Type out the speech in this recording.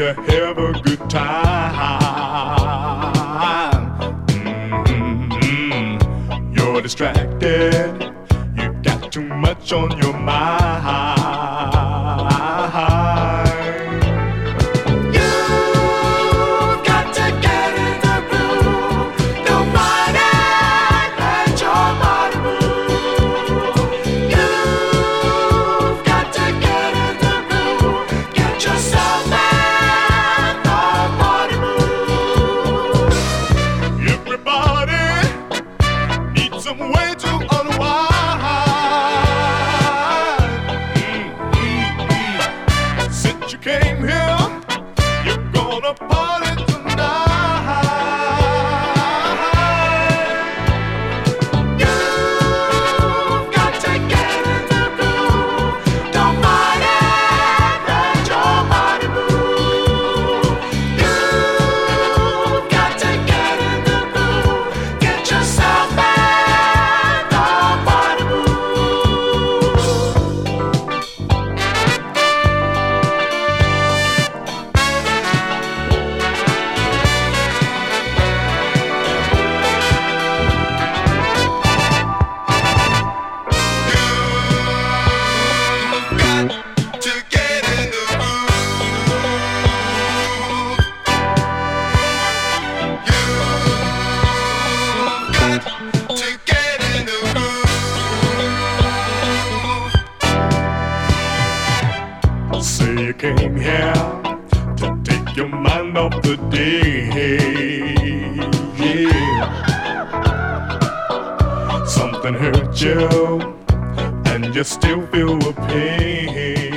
to have a good time. You're distracted, you got too much on your mind. Way to unwind. Since you came here, you're gonna party tonight. You've got to get in the groove. Don't fight it, let your body move. You've got to get in the groove. Get yourself back. Say you came here to take your mind off the day. Yeah. Something hurt you and you still feel the pain.